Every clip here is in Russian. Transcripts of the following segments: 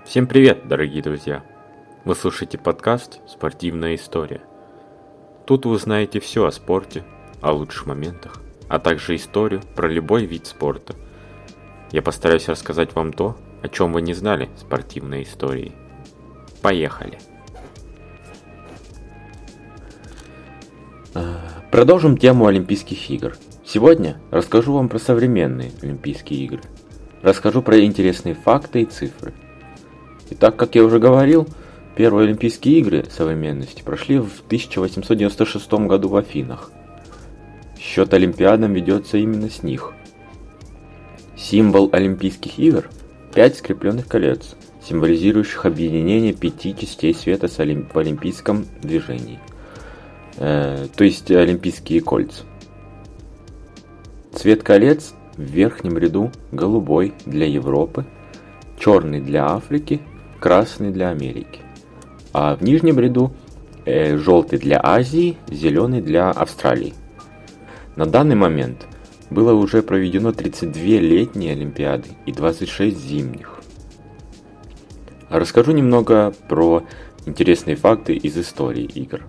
Всем привет, дорогие друзья! Вы слушаете подкаст «Спортивная история». Тут вы узнаете все о спорте, о лучших моментах, а также историю про любой вид спорта. Я постараюсь рассказать вам то, о чем вы не знали спортивной историей. Поехали! Продолжим тему Олимпийских игр. Сегодня расскажу вам про современные Олимпийские игры. Расскажу про интересные факты и цифры. Итак, как я уже говорил, первые Олимпийские игры современности прошли в 1896 году в Афинах. Счет Олимпиадам ведется именно с них. Символ Олимпийских игр – 5 скрепленных колец, символизирующих объединение 5 частей света в олимпийском движении, то есть олимпийские кольца. Цвет колец в верхнем ряду голубой для Европы, черный для Африки, красный для Америки. А в нижнем ряду желтый для Азии, зеленый для Австралии. На данный момент было уже проведено 32 летние Олимпиады и 26 зимних. Расскажу немного про интересные факты из истории игр.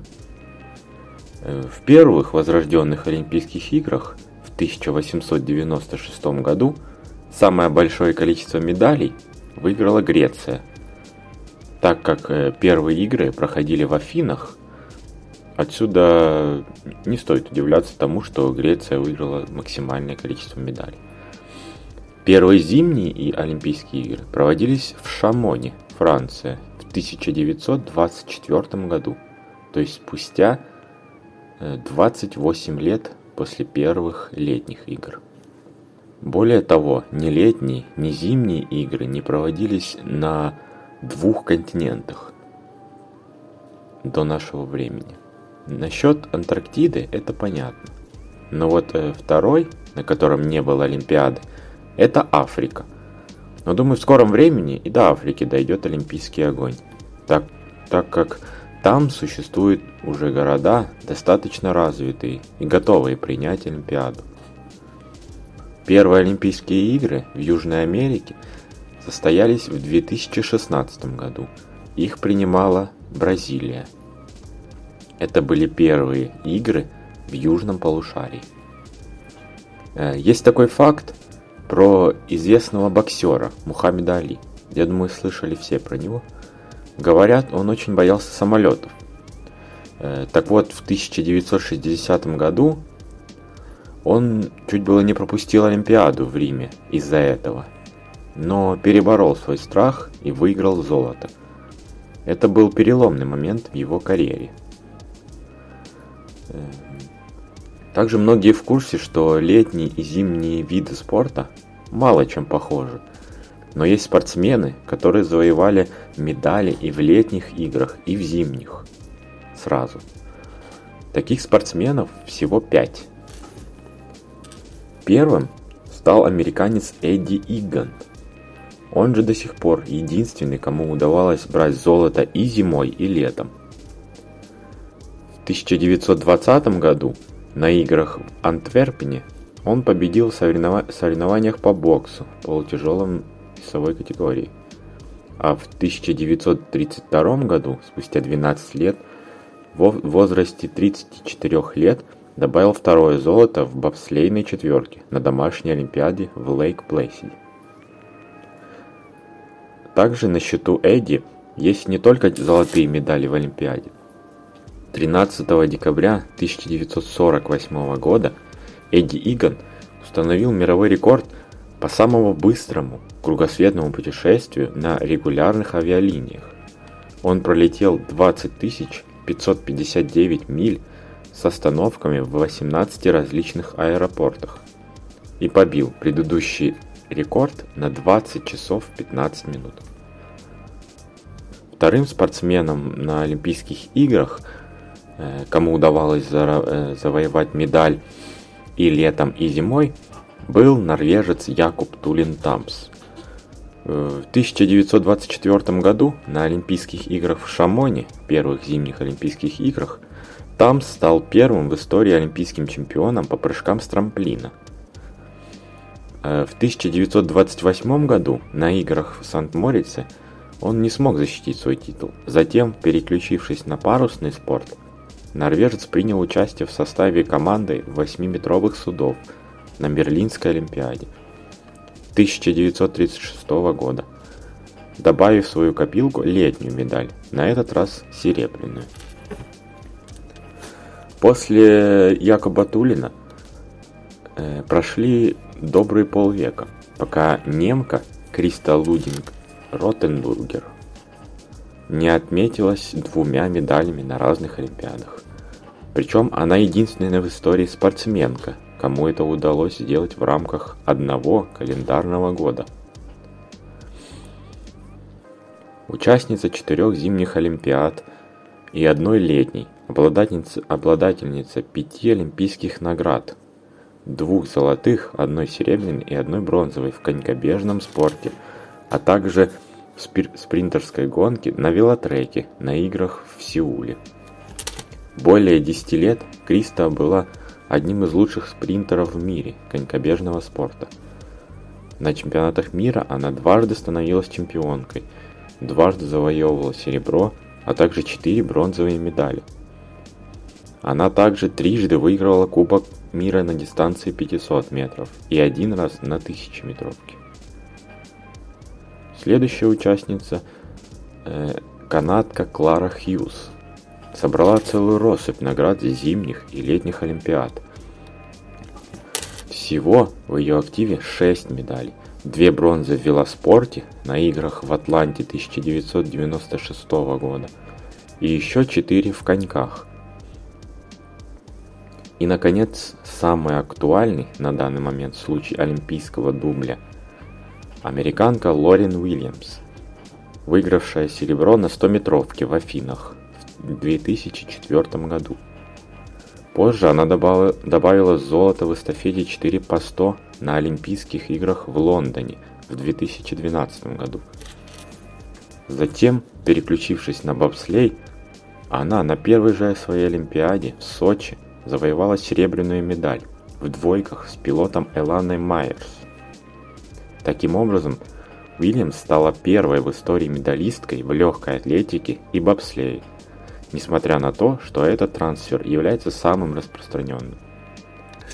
В первых возрожденных Олимпийских играх в 1896 году самое большое количество медалей выиграла Греция. Так как первые игры проходили в Афинах, отсюда не стоит удивляться тому, что Греция выиграла максимальное количество медалей. Первые зимние и Олимпийские игры проводились в Шамоне, Франция, в 1924 году, то есть спустя 28 лет после первых летних игр. Более того, ни летние, ни зимние игры не проводились на 2 континентах до нашего времени. Насчет Антарктиды это понятно. Но вот второй, на котором не было Олимпиады, это Африка. Но думаю, в скором времени и до Африки дойдет олимпийский огонь, так как там существуют уже города, достаточно развитые и готовые принять Олимпиаду. Первые Олимпийские игры в Южной Америке состоялись в 2016 году. Их принимала Бразилия. Это были первые игры в Южном полушарии. Есть такой факт про известного боксера Мухаммеда Али. Я думаю, слышали все про него. Говорят, он очень боялся самолетов. Так вот, в 1960 году он чуть было не пропустил Олимпиаду в Риме из-за этого, но переборол свой страх и выиграл золото. Это был переломный момент в его карьере. Также многие в курсе, что летние и зимние виды спорта мало чем похожи, но есть спортсмены, которые завоевали медали и в летних играх, и в зимних сразу. Таких спортсменов всего 5. Первым стал американец Эдди Игган. Он же до сих пор единственный, кому удавалось брать золото и зимой, и летом. В 1920 году на играх в Антверпене он победил в соревнованиях по боксу в полутяжелом весовой категории. А в 1932 году, спустя 12 лет, в возрасте 34 лет, добавил второе золото в бобслейной четверке на домашней Олимпиаде в Лейк-Плэсиде. Также на счету Эдди есть не только золотые медали в Олимпиаде. 13 декабря 1948 года Эдди Игган установил мировой рекорд по самому быстрому кругосветному путешествию на регулярных авиалиниях. Он пролетел 20 559 миль с остановками в 18 различных аэропортах и побил предыдущий рекорд на 20 часов 15 минут. Вторым спортсменом на Олимпийских играх, кому удавалось завоевать медаль и летом, и зимой, был норвежец Якоб Тулин Тамс. В 1924 году на Олимпийских играх в Шамоне, первых зимних Олимпийских играх, Тамс стал первым в истории олимпийским чемпионом по прыжкам с трамплина. В 1928 году на играх в Санкт-Морице он не смог защитить свой титул. Затем, переключившись на парусный спорт, норвежец принял участие в составе команды 8-метровых судов на Берлинской Олимпиаде 1936 года, добавив в свою копилку летнюю медаль, на этот раз серебряную. После Якоба Тулина прошли добрые полвека, пока немка Криста Лудинг-Ротенбургер не отметилась 2 медалями на разных олимпиадах. Причем она единственная в истории спортсменка, кому это удалось сделать в рамках одного календарного года. Участница 4 зимних олимпиад и 1 летней, обладательница 5 олимпийских наград, 2 золотых, 1 серебряной и 1 бронзовой в конькобежном спорте, а также в спринтерской гонке на велотреке на играх в Сеуле. Более 10 лет Криста была одним из лучших спринтеров в мире конькобежного спорта. На чемпионатах мира она дважды становилась чемпионкой, дважды завоевывала серебро, а также 4 бронзовые медали. Она также трижды выигрывала Кубок мира на дистанции 500 метров и 1 раз на 1000-метровке. Следующая участница канадка Клара Хьюз собрала целую россыпь наград зимних и летних олимпиад. Всего в ее активе 6 медалей, 2 бронзы в велоспорте на играх в Атланте 1996 года и еще 4 в коньках. И, наконец, самый актуальный на данный момент случай олимпийского дубля – американка Лорен Уильямс, выигравшая серебро на 100-метровке в Афинах в 2004 году. Позже она добавила золото в эстафете 4 по 100 на Олимпийских играх в Лондоне в 2012 году. Затем, переключившись на бобслей, она на первой же своей Олимпиаде в Сочи завоевала серебряную медаль в двойках с пилотом Эланой Майерс. Таким образом, Уильямс стала первой в истории медалисткой в легкой атлетике и бобслее, несмотря на то, что этот трансфер является самым распространенным. В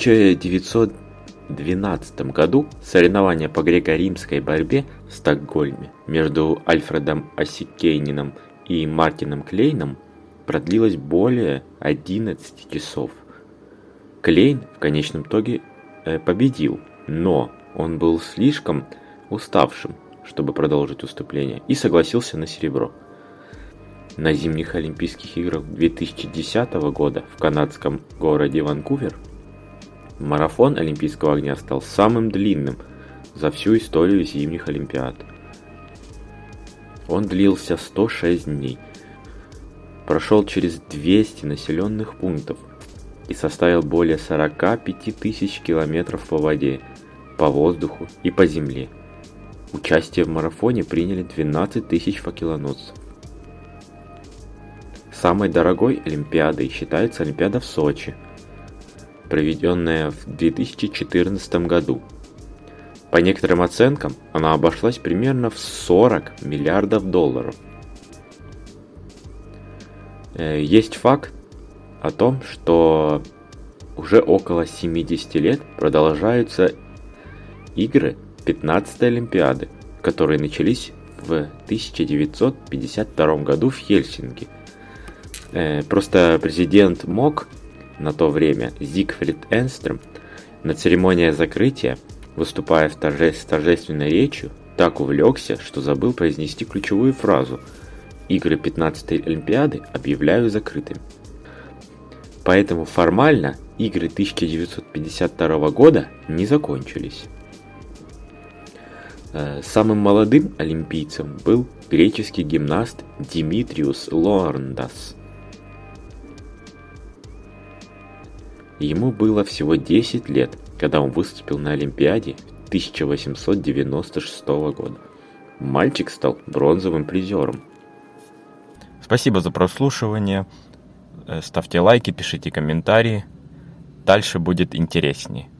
1912 году соревнования по греко-римской борьбе в Стокгольме между Альфредом Осикейнином и Мартином Клейном продлилось более 11 часов. Клейн в конечном итоге победил, но он был слишком уставшим, чтобы продолжить выступление, и согласился на серебро. На зимних Олимпийских играх 2010 года в канадском городе Ванкувер марафон Олимпийского огня стал самым длинным за всю историю зимних Олимпиад. Он длился 106 дней, прошел через 200 населенных пунктов и составил более 45 тысяч километров по воде, по воздуху и по земле. Участие в марафоне приняли 12 тысяч факелоносцев. Самой дорогой Олимпиадой считается Олимпиада в Сочи, проведенная в 2014 году. По некоторым оценкам, она обошлась примерно в 40 миллиардов долларов. Есть факт о том, что уже около 70 лет продолжаются игры 15-й Олимпиады, которые начались в 1952 году в Хельсинки. Просто президент МОК на то время, Зигфрид Энстрöm, на церемонии закрытия, выступая с торжественной речью, так увлекся, что забыл произнести ключевую фразу: «Игры 15-й Олимпиады объявляю закрытыми». Поэтому формально игры 1952 года не закончились. Самым молодым олимпийцем был греческий гимнаст Димитриус Лоорндас. Ему было всего 10 лет, когда он выступил на Олимпиаде 1896 года. Мальчик стал бронзовым призером. Спасибо за прослушивание. Ставьте лайки, пишите комментарии. Дальше будет интереснее.